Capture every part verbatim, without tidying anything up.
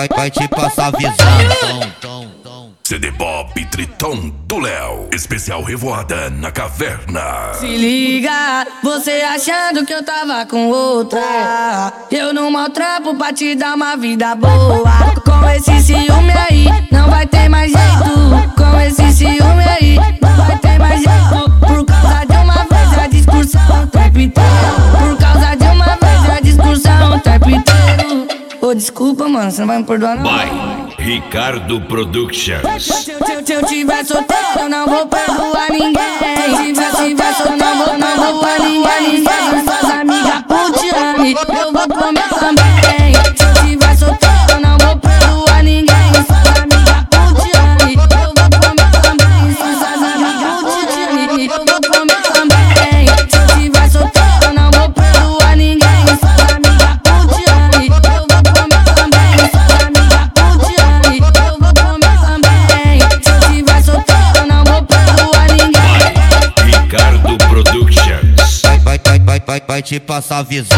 vai, vai te passar visão. C D Pop Triton do Léo, especial Revoada na Caverna. Se liga, você achando que eu tava com outra. Eu não maltrapo pra te dar uma vida boa. Com esse ciúme aí, não vai ter mais jeito. Com esse ciúme aí, não vai ter mais jeito. Por causa de uma vez a discussão o tempo inteiro. Por causa de uma vez a discussão o tempo inteiro. Ô, desculpa, mano, você não vai me perdoar não. Vai, Ricardo Productions. Se eu, se eu, se eu tiver solteiro, eu não vou perdoar ninguém. Se tiver, se tiver solteiro, eu não vou, não vou perdoar ninguém. Se suas amigas puteane, eu vou comer também. Se eu tiver solteiro, eu não vou perdoar ninguém. Se suas amigas puteane, eu vou comer também. Se suas amigas puteane, eu vou comer também. Se eu tiver solteiro, eu não vou perdoar ninguém. Se suas amigas puteane, eu vou comer também. Se suas amigas puteane, eu vou comer também. Se eu tiver solteiro, eu não vou perdoar ninguém. Ricardo Productions. Vai, vai, vai, vai, vai, vai te passar visão.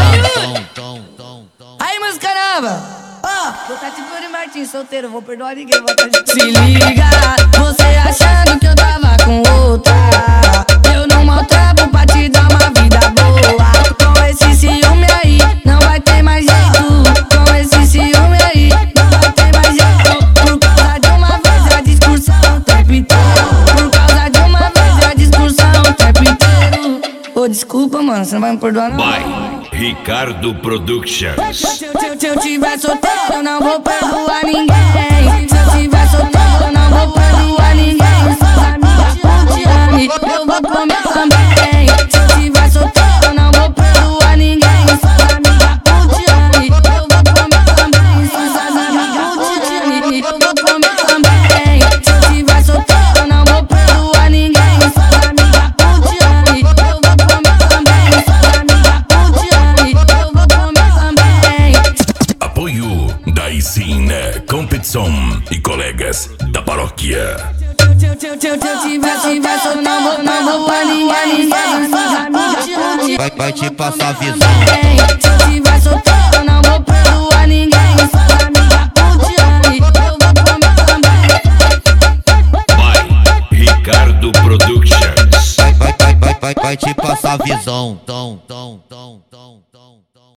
Aí, meus caramba! Ó, vou tá tipo de Martins, solteiro, vou perdoar ninguém, vou tá de... Se liga, você achando que eu tava com outra. Eu não maltrapo pra te dar uma vida boa. Com esse ciúme aí, não vai ter mais jeito. Com esse ciúme aí, não vai ter mais jeito. Por causa de uma vez a discussão o tempo inteiro. Por causa de uma vez a discussão o tempo inteiro. Ô, desculpa, mano, você não vai me perdoar não. Vai, Ricardo Productions. Se eu, se eu, se eu tiver solteiro, eu não vou perdoar ninguém. Se eu tiver solteiro, eu não vou perdoar ninguém. Se suas amigas puteane, eu vou comer também. Se eu tiver solteiro, eu não vou perdoar ninguém. Se suas amigas puteane, eu vou comer também. Se suas amigas puteane, eu vou comer também. Se eu tiver solteiro, eu não vou perdoar ninguém. Se suas amigas puteane, eu vou comer também. Se suas amigas puteane, eu vou comer também. Apoio da Isina Competição e colegas da paróquia. Se eu, se eu, se eu, se eu tiver, se tiver, eu não vou, não vou pra ninguém, ninguém. Suas amigas puteane, Vai, vai te passar visão. se eu tiver solteiro, eu não vou perdoar ninguém. Suas amigas puteane, eu vou comer também. Vai, Ricardo Productions. Vai, vai, vai, vai, vai, vai te passar visão.